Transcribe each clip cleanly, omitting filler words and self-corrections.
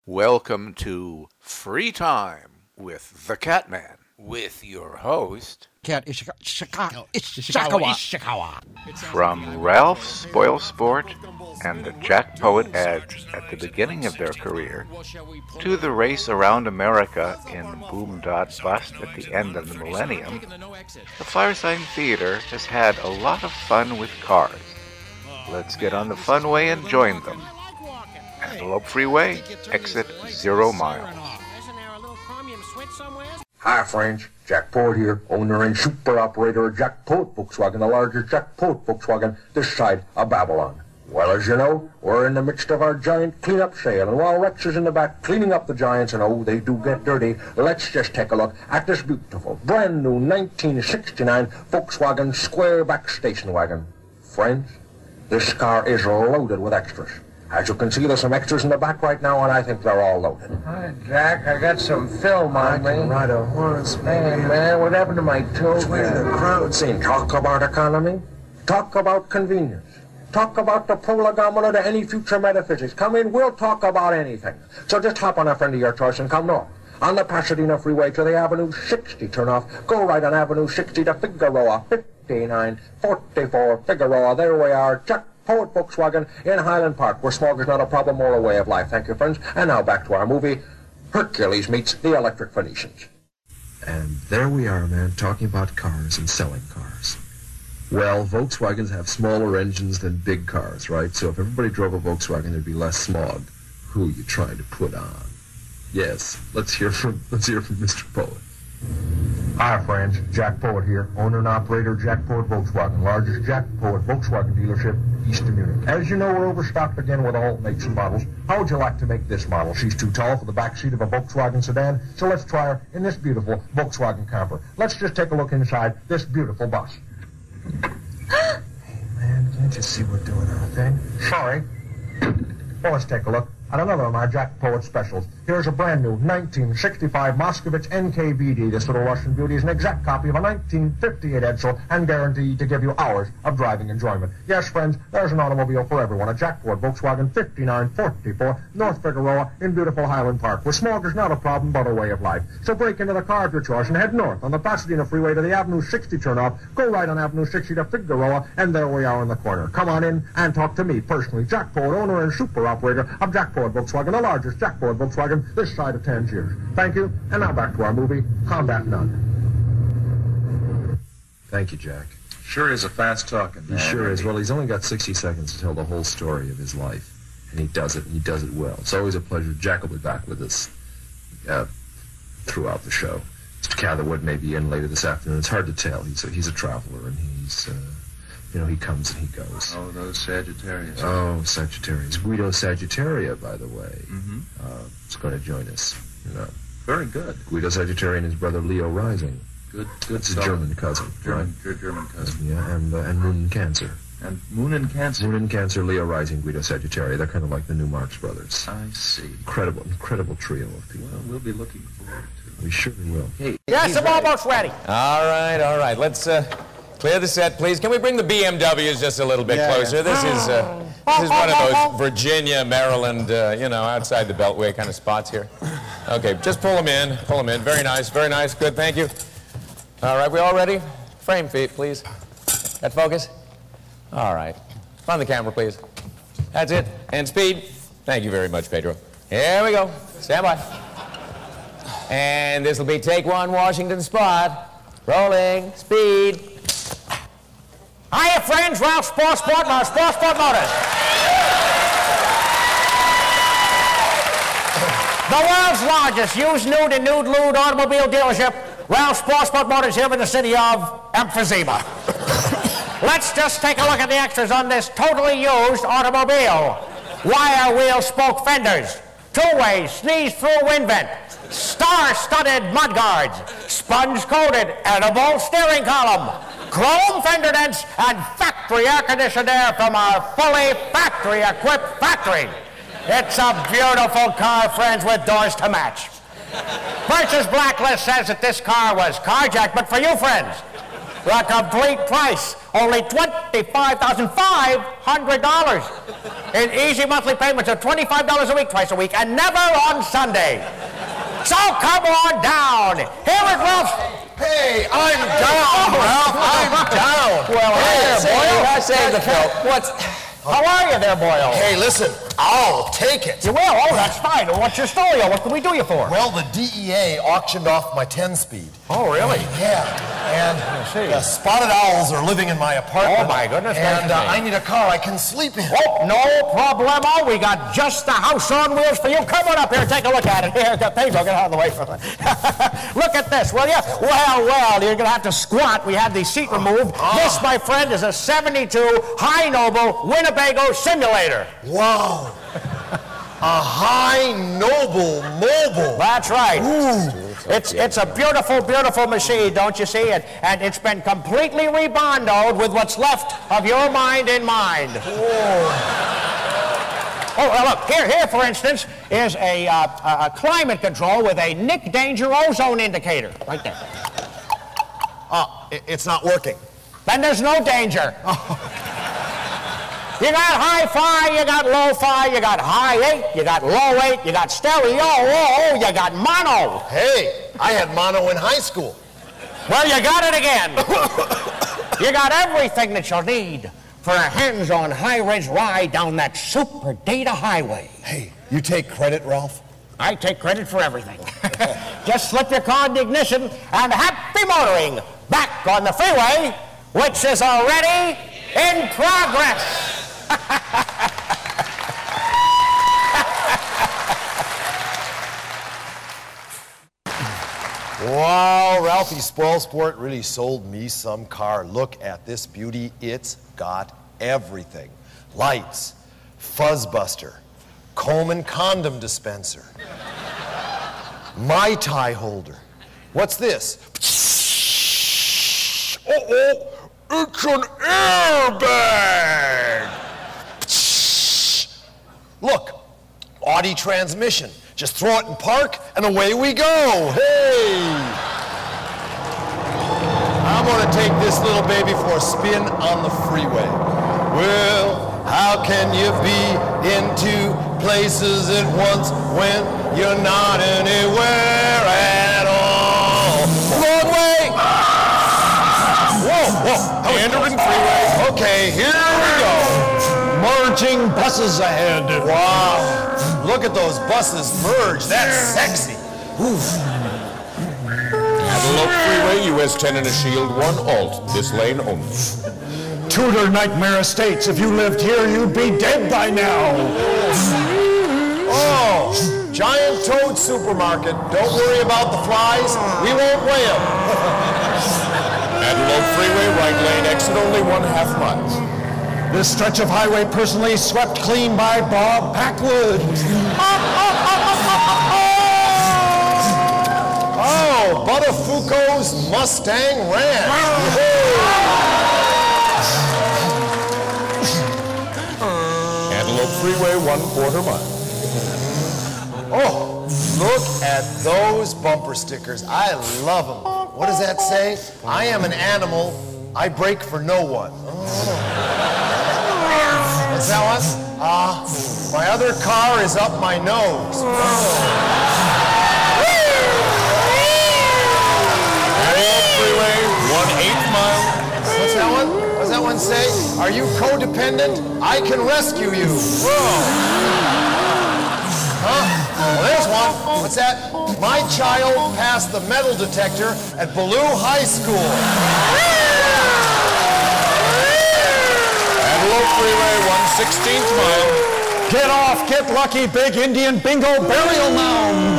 Welcome to Free Time with the Catman, with your host, Cat Ishikawa. From Ralph Spoilsport and the Jack Poet ads at the beginning of their career, to the race around America in Boom Dot Bust at the end of the millennium, the Firesign Theater has had a lot of fun with cars. Let's get on the funway and join them. Antelope Freeway, exit 0 miles. Hi friends, Jack Poet here, owner and super operator of Jack Poet Volkswagen, the largest Jack Poet Volkswagen this side of Babylon. Well, as you know, we're in the midst of our giant cleanup sale, and while Rex is in the back cleaning up the giants, and oh, they do get dirty, let's just take a look at this beautiful, brand new 1969 Volkswagen square-back station wagon. Friends, this car is loaded with extras. As you can see, there's some extras in the back right now, and I think they're all loaded. Hi, Jack. I got some film on me. Ride a horse, Hey, man, what happened to my toe? The crowd scene. Talk about economy. Talk about convenience. Talk about the prolegomena to any future metaphysics. Come in, we'll talk about anything. So just hop on a friend of your choice and come north. On the Pasadena Freeway to the Avenue 60 turnoff. Go right on Avenue 60 to Figueroa, 5944 Figueroa. There we are, Jack Poet Volkswagen in Highland Park, where smog is not a problem or a way of life. Thank you, friends. And now back to our movie, Hercules Meets the Electric Phoenicians. And there we are, man, talking about cars and selling cars. Well, Volkswagens have smaller engines than big cars, right? So if everybody drove a Volkswagen, there'd be less smog. Who are you trying to put on? Yes, let's hear from Mr. Poet. Hi, friends. Jack Poet here, owner and operator of Jack Poet Volkswagen, largest Jack Poet Volkswagen dealership east of Munich. As you know, we're overstocked again with all makes and models. How would you like to make this model? She's too tall for the back seat of a Volkswagen sedan, so let's try her in this beautiful Volkswagen camper. Let's just take a look inside this beautiful bus. Hey, man, can't you see we're doing our thing? Sorry. Well, let's take a look at another of my Jack Poet specials. Here's a brand new 1965 Moscovitz NKVD. This little Russian beauty is an exact copy of a 1958 Edsel and guaranteed to give you hours of driving enjoyment. Yes, friends, there's an automobile for everyone. A Jack Poet Volkswagen 5944 North Figueroa in beautiful Highland Park, where smog is not a problem but a way of life. So break into the car of your choice and head north on the Pasadena Freeway to the Avenue 60 turnoff. Go right on Avenue 60 to Figueroa, and there we are in the corner. Come on in and talk to me personally, Jack Poet, owner and super operator of Jack Poet Volkswagen, the largest Jack Poet Volkswagen this side of Tangiers. Thank you, and now back to our movie, Combat None. Thank you, Jack. Sure is a fast talking man. He sure is. Well, he's only got 60 seconds to tell the whole story of his life, and he does it, and he does it well. It's always a pleasure. Jack will be back with us throughout the show. Mr. Catherwood may be in later this afternoon. It's hard to tell. He's a traveler, and he's... he comes and he goes. Oh, those Sagittarius. Oh, Sagittarius. Guido Sagittaria, by the way, is going to join us. Very good. Guido Sagittaria and his brother Leo Rising. Good. It's a German cousin, right? German cousin. Yeah, and Moon and Cancer. And Moon and Cancer. Moon and Cancer, Leo Rising, Guido Sagittaria. They're kind of like the new Marx Brothers. I see. Incredible trio of people. Well, we'll be looking forward to it. We surely will. Hey, Yes, I'm almost ready. All right. Let's clear the set, please. Can we bring the BMWs just a little bit closer? This is one of those Virginia, Maryland, outside the Beltway kind of spots here. Okay, just pull them in. Very nice. Good, thank you. All right, we all ready? Frame feet, please. Got focus? All right. Run the camera, please. That's it. And speed. Thank you very much, Pedro. Here we go. Stand by. And this will be take one, Washington spot. Rolling. Speed. Hiya, friends. Ralph Spoilsport, Spoilsport Motors. The world's largest used nude and nude lewd automobile dealership, Ralph Spoilsport Motors, here in the city of emphysema. Let's just take a look at the extras on this totally used automobile. Wire wheel spoke fenders, two-way sneeze-through wind vent, star-studded mudguards, sponge-coated edible steering column, chrome fender dents, and factory air-conditioned air from our fully factory-equipped factory. It's a beautiful car, friends, with doors to match. Purchase Blacklist says that this car was carjacked, but for you, friends, The complete price, only $25,500. In easy monthly payments of $25 a week, twice a week, and never on Sunday. So come on down. Here at Ralph's. Hey, I'm down, Ralph. I'm down. Well, hey, Boyle. I saved the film. How are you there, Boyle? Hey, listen, I'll take it. You will? Oh, that's fine. Well, what's your story? What can we do you for? Well, the DEA auctioned off my 10-speed. Oh, really? Yeah, and the spotted owls are living in my apartment. Oh, my goodness. And I need a car I can sleep in. Oh, no problemo. We got just the house on wheels for you. Come on up here and take a look at it. Here, Pedro, get out of the way from it. Look at this, will you? Well, you're going to have to squat. We had the seat removed. This, my friend, is a 72 High Noble Winnebago simulator. Wow. A High Noble mobile. That's right. Ooh. It's a beautiful, beautiful machine, don't you see? And it's been completely rebondoed with what's left of your mind in mind. Oh, well, look, here, for instance, is a climate control with a Nick Danger ozone indicator. Right there. It's not working. Then there's no danger. You got hi-fi, you got lo-fi, you got high 8, you got low 8, you got stereo, you got mono. Hey, I had mono in high school. Well, you got it again. You got everything that you'll need for a hands-on high-res ride down that super data highway. Hey, you take credit, Ralph? I take credit for everything. Just slip your car in the ignition and happy motoring back on the freeway, which is already in progress. Wow, Ralphie Spoilsport really sold me some car. Look at this beauty. It's got everything. Lights, fuzzbuster, Coleman condom dispenser, Mai Tai holder. What's this? Uh-oh, it's an airbag. Look, Audi transmission. Just throw it in park, and away we go. Hey! I'm gonna take this little baby for a spin on the freeway. Well, how can you be in two places at once when you're not anywhere at all? Broadway! Whoa, Anderson Freeway. Okay, here we go. Merging buses ahead. Wow. Look at those buses merge. That's sexy. Antelope Freeway, US 10 and a shield, 1 alt. This lane only. Tudor Nightmare Estates. If you lived here, you'd be dead by now. Oh, Giant Toad Supermarket. Don't worry about the flies. We won't weigh them. Antelope Freeway, right lane exit, only 1/2 mile. This stretch of highway personally swept clean by Bob Packwood. Oh, Buttafuoco's Mustang Ranch. Antelope Freeway, 1/4 mile. Oh, look at those bumper stickers. I love them. What does that say? I am an animal. I break for no one. What's that one? My other car is up my nose. Antelope Freeway, 1/8 mile. What's that one? What's that one say? Are you codependent? I can rescue you. Whoa. Huh? Well, there's one. What's that? My child passed the metal detector at Ballou High School. Antelope Freeway, 1/16 mile. Get off, get lucky, big Indian bingo burial mound.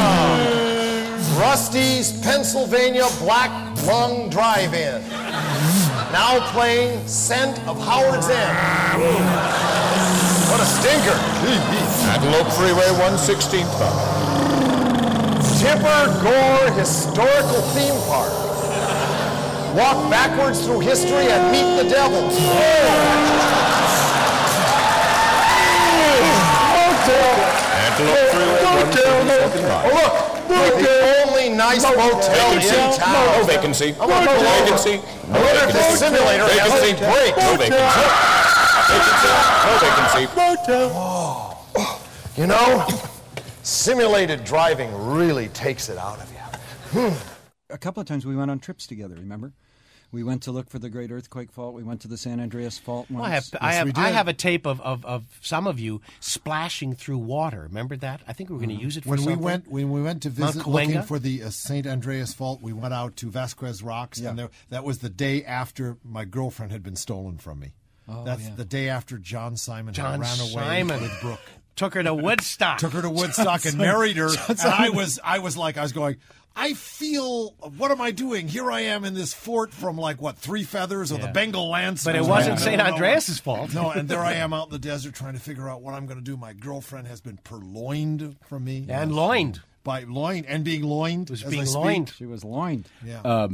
Rusty's Pennsylvania Black Lung Drive-In. Now playing Scent of Howard's End. What a stinker. Antelope Freeway, 1/16 mile. Tipper Gore Historical Theme Park. Walk backwards through history and meet the devil. Antelope Freeway, 1/32 mile. Oh, look, the only only nice motel in town. No vacancy. I want to go Vacancy. I wonder if this simulator has a break. No vacancy. Vacancy. No vacancy. You know, simulated driving really takes it out of you. A couple of times we went on trips together, remember? We went to look for the Great Earthquake Fault. We went to the San Andreas Fault once. Well, I have a tape of some of you splashing through water. Remember that? I think we were going to use it for something. When we went to visit looking for the St. Andreas Fault, we went out to Vasquez Rocks, and that was the day after my girlfriend had been stolen from me. That's the day after John Simon ran away with Brooke. Took her to Woodstock. And married her. And I was going, I feel, what am I doing? Here I am in this fort from Three Feathers or the Bengal Lancers. But it wasn't St. Andreas' fault. No, and there I am out in the desert trying to figure out what I'm going to do. My girlfriend has been purloined from me. And loined. By loined and being loined. Was being loined. She was loined. Yeah.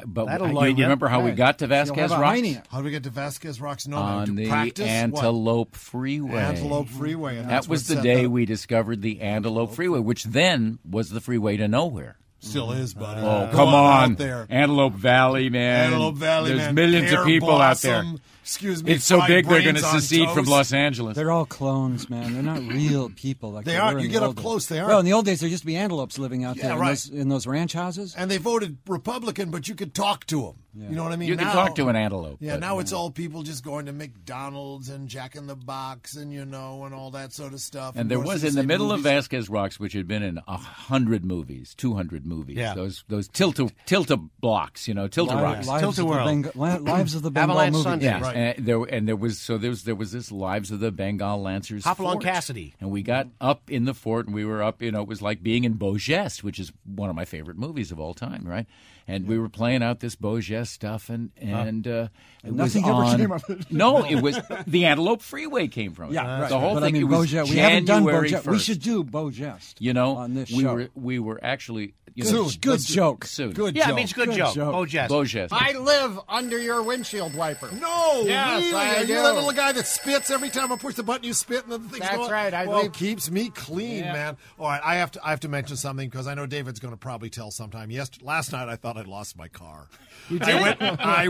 You remember how we got to Vasquez Rocks? How did we get to Vasquez Rocks? On the Antelope Freeway. Antelope Freeway. And that was the day we discovered the Antelope Freeway, which then was the freeway to nowhere. Still is, buddy. Oh, come on. Antelope Valley, man. Antelope Valley, There's man. millions of people out there. Excuse me. It's so big they're going to secede from Los Angeles. They're all clones, man. They're not real people. They aren't. You get up close, they aren't. Well, in the old days, there used to be antelopes living out there right. in those ranch houses. And they voted Republican, but you could talk to them. Yeah. You know what I mean? You can talk to an antelope. Yeah, now it's all people just going to McDonald's and Jack in the Box and, and all that sort of stuff. And there was in the middle of Vasquez Rocks, which had been in 100 movies, 200 movies. Yeah. Those Tilta blocks, Tilta Rocks. Tilta World. Lives of the Bengal Avalanche movie. Sunday. Yeah, right. and there was this Lives of the Bengal Lancers Hopalong fort. Cassidy. And we got up in the fort, and we were up, it was like being in Beau Geste, which is one of my favorite movies of all time, right? And we were playing out this Beau Geste stuff, and it was ever came of it. No, it was the Antelope Freeway came from it. Yeah, right. The whole thing. It Beau was Geste. We haven't done Beau Geste. 1st. We should do Beau Geste. On this show. We were actually good joke. Soon. Good yeah, joke. it means good joke. Beau Geste. Beau Geste. I live under your windshield wiper. No, yes, really? I Are do. you that little guy that spits every time I push the button? You spit and the thing's That's going? right. Keeps me clean, man. All right, I have to mention something because I know David's going to probably tell sometime. Last night I thought I'd lost my car. You did? I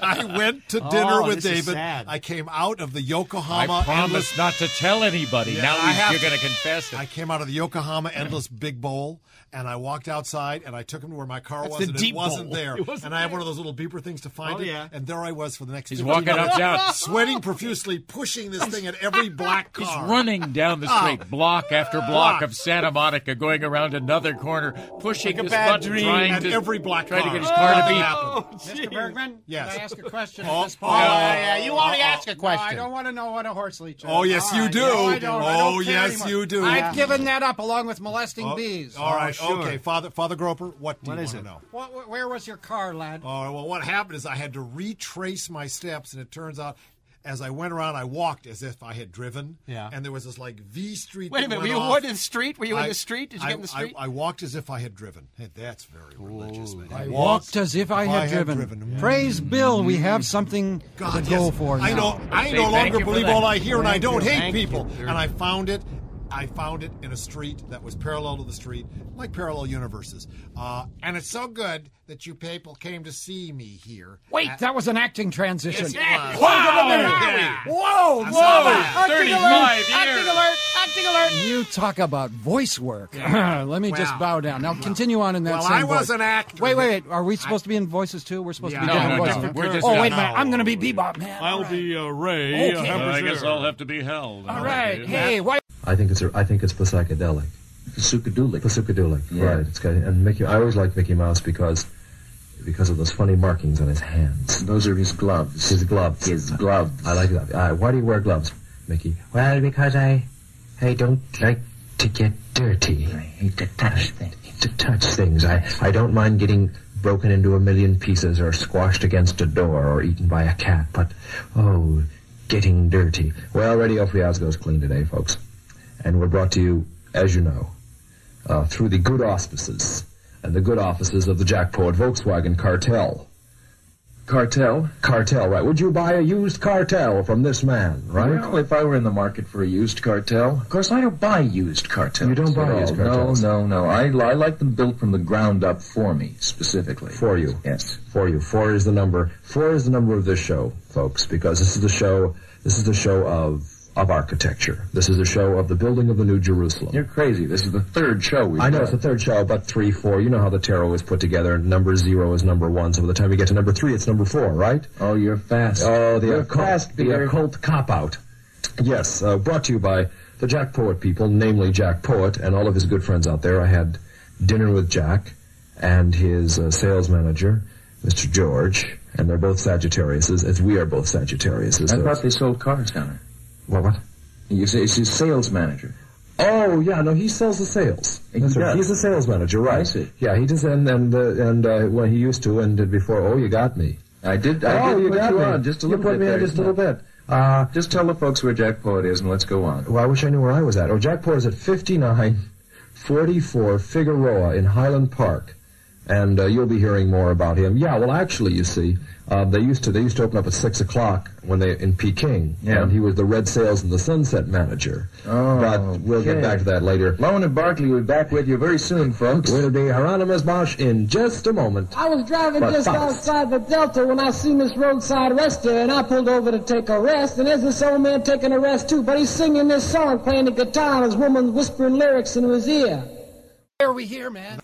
went to dinner with David. I came out of the Yokohama. I promise not to tell anybody. Yeah, now you're going to confess it. I came out of the Yokohama Endless Big Bowl, and I walked outside, and I took him to where my car was, and it wasn't there. And I have one of those little beeper things to find it. Yeah. And there I was for the next 15 walking minutes, up down, sweating profusely, pushing this thing at every black car. He's running down the street, block after block of Santa Monica, going around another corner, pushing like this button, trying at to every black car. to get his car to beat. Mr. Bergman, yes. can I ask a question? You want to ask a question? No, I don't want to know what a horse leech is. Oh, yes, you do. No, I don't. I don't care yes, anymore. you do. I've given that up along with molesting bees. All right, sure. Okay, Father Groper, what do you want to know? Where was your car, lad? Oh, well, what happened is I had to retrace my steps, and it turns out as I went around, I walked as if I had driven. Yeah. And there was this V street. Wait a minute, were you in the street? Were you in the street? Did you get in the street? I walked as if I had driven. Hey, that's very religious, man. I walked as if I had driven. Praise Bill, we have something to go for now. I no longer believe all I hear, and I don't hate people. And I found it in a street that was parallel to the street, like parallel universes. And it's so good that you people came to see me here. Wait, that was an acting transition. Yes, wow! Whoa! 35 years. Acting alert! You talk about voice work. Let me just bow down. Now continue on in that same voice. I was an actor. Wait. Are we supposed to be in voices too? We're supposed to be doing voices. No. Wait a minute. I'm going to be Bebop, man. I'll be Ray. Okay. I guess I'll have to be held. All right. Hey, why? I think it's for psychedelic. Psychedelic, yeah. Right. It's got, and Mickey. I always like Mickey Mouse because of those funny markings on his hands. Those are his gloves. His gloves. I like that. Why do you wear gloves, Mickey? Well, because I don't like to get dirty. I hate to touch things. I don't mind getting broken into a million pieces or squashed against a door or eaten by a cat, but, getting dirty. Well, Radio Free Osgo's clean today, folks. And we're brought to you, as you know, through the good auspices and the good offices of the Jack Poet Volkswagen cartel. Cartel? Cartel, right. Would you buy a used Cartel from this man, right? Well, if I were in the market for a used Cartel, of course I don't buy used Cartels. You don't buy used Cartels? No. I like them built from the ground up for me, specifically. For you? Yes. For you. 4 is the number. 4 is the number of this show, folks, because this is the show of architecture. This is the show of the building of the New Jerusalem. You're crazy. This is the third show we've I know, done. it's the third show, but 3, 4, you know how the tarot is put together. Number 0 is number 1, so by the time you get to number 3, it's number 4, right? Oh, you're fast. Oh, You're fast, the Peter. occult cop-out. Yes, brought to you by the Jack Poet people, namely Jack Poet and all of his good friends out there. I had dinner with Jack and his sales manager, Mr. George, and they're both Sagittariuses, as we are both Sagittariuses. I thought they sold cars down there. What? You say it's his sales manager. Oh, yeah, no, he sells the sales. That's right. He's a sales manager, right? I see. Yeah, he does, and when he used to and did before, oh, you got me. I did put you on just a little bit. You put me on just a little bit. Just tell the folks where Jack Poet is and let's go on. Well, I wish I knew where I was at. Oh, Jack Poet is at 5944 Figueroa in Highland Park. And you'll be hearing more about him. Yeah, well, actually, you see, they used to open up at 6 o'clock when they in Peking, and he was the Red Sails and the Sunset manager. Oh, but we'll get back to that later. Lone and Barkley will be back with you very soon, folks. We'll be Hieronymus Bosch in just a moment. I was driving just outside the Delta when I seen this roadside rester, and I pulled over to take a rest, and there's this old man taking a rest too, but he's singing this song, playing the guitar, and his woman whispering lyrics into his ear. Why are we here, man?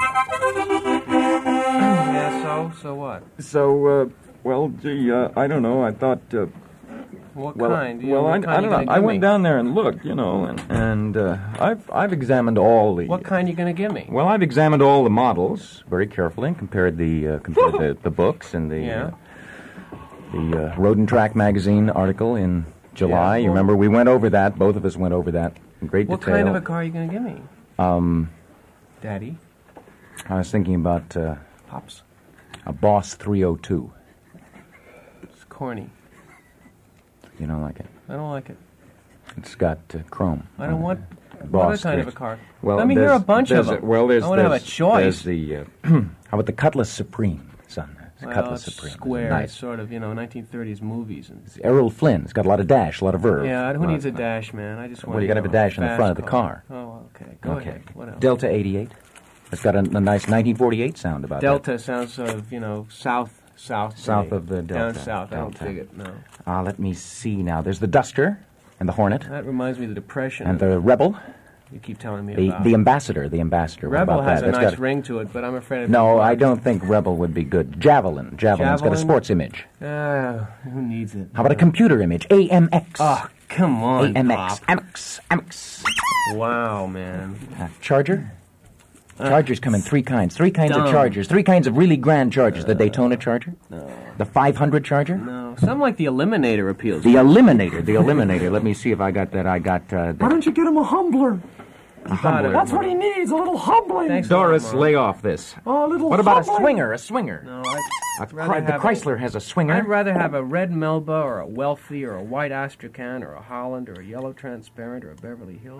Yeah, so what? So, well, gee, I don't know. I thought, What well, kind? Well, I don't know. I went down there and looked, and I've examined all the... What kind are you going to give me? Well, I've examined all the models very carefully and compared the books and the Road and Track magazine article in July. You remember, we went over that. Both of us went over that in great detail. What kind of a car are you going to give me? Daddy? I was thinking about Pops? a Boss 302. It's corny. You don't like it? I don't like it. It's got chrome. I don't want... Boss What kind of a 302. car? Well, Let me hear a bunch of them. Well, I want to have a choice. There's the... how about the Cutlass Supreme, son? It's Well, Cutlass it's Supreme. square. Nice. It's sort of, 1930s movies. And Errol Flynn. It's got a lot of dash, a lot of verve. yeah, who needs a dash, man? I just want Well, you got to have a dash in the front of the car. Oh, okay. Go ahead. What else? Delta 88. It's got a nice 1948 sound about Delta sounds sort of, south to South me. of the Delta. Down south. I don't Delta. dig it, no. Let me see now. There's the Duster and the Hornet That reminds me of the Depression. and the Rebel. You keep telling me The about. the Ambassador. The Ambassador. What Rebel about has that? a That's nice got ring to it, but I'm afraid of No, I don't think Rebel would be good. Javelin. Javelin's got a Javelin? sports image. Who needs it? How about a computer image? AMX. Oh, come on, AMX. Pop. Amex. Wow, man. Charger? Chargers come in three kinds. Three kinds dumb. of Chargers. Three kinds of really grand Chargers. The Daytona Charger? No. The 500 Charger? No. Something like the Eliminator appeals. The Eliminator. The Eliminator. Let me see if I got that. I got... Why don't you get him a humbler? A humbler. That's what he needs, a little humbling. Thanks. Doris, lay off this. Oh, a little What about a humbling. swinger? A swinger. No, The Chrysler has a swinger. I'd rather have a red Melba or a Wealthy or a white Astrakhan or a Holland or a yellow Transparent or a Beverly Hills.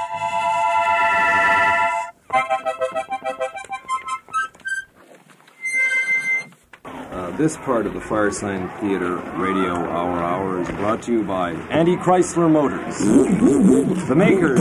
This part of the Firesign Theater Radio Hour is brought to you by Andy Chrysler Motors. The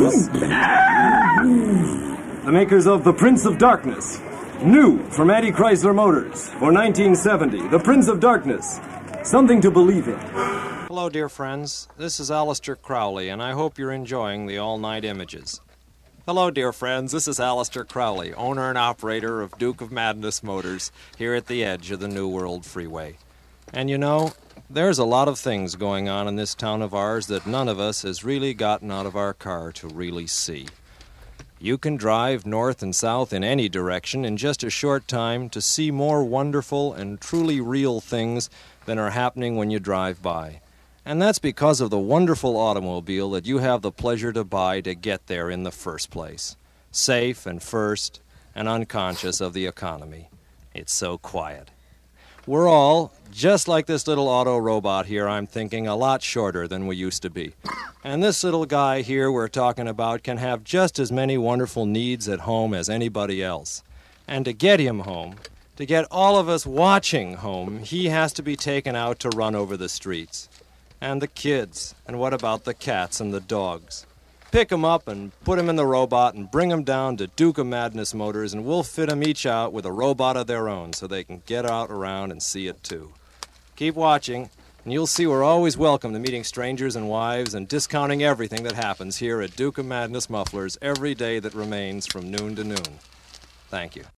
makers of The Prince of Darkness. New from Andy Chrysler Motors for 1970. The Prince of Darkness. Something to believe in. Hello, dear friends. This is Alistair Crowley, and I hope you're enjoying the all-night images. Hello, dear friends. This is Alistair Crowley, owner and operator of Duke of Madness Motors, here at the edge of the New World Freeway. And there's a lot of things going on in this town of ours that none of us has really gotten out of our car to really see. You can drive north and south in any direction in just a short time to see more wonderful and truly real things than are happening when you drive by. And that's because of the wonderful automobile that you have the pleasure to buy to get there in the first place. Safe and first and unconscious of the economy. It's so quiet. We're all, just like this little auto robot here, I'm thinking, a lot shorter than we used to be. And this little guy here we're talking about can have just as many wonderful needs at home as anybody else. And to get him home, To get all of us watching home, he has to be taken out to run over the streets. And the kids. And what about the cats and the dogs? Pick 'em up and put 'em in the robot and bring 'em down to Duke of Madness Motors, and we'll fit 'em each out with a robot of their own so they can get out around and see it too. Keep watching, and you'll see we're always welcome to meeting strangers and wives and discounting everything that happens here at Duke of Madness Mufflers every day that remains from noon to noon. Thank you.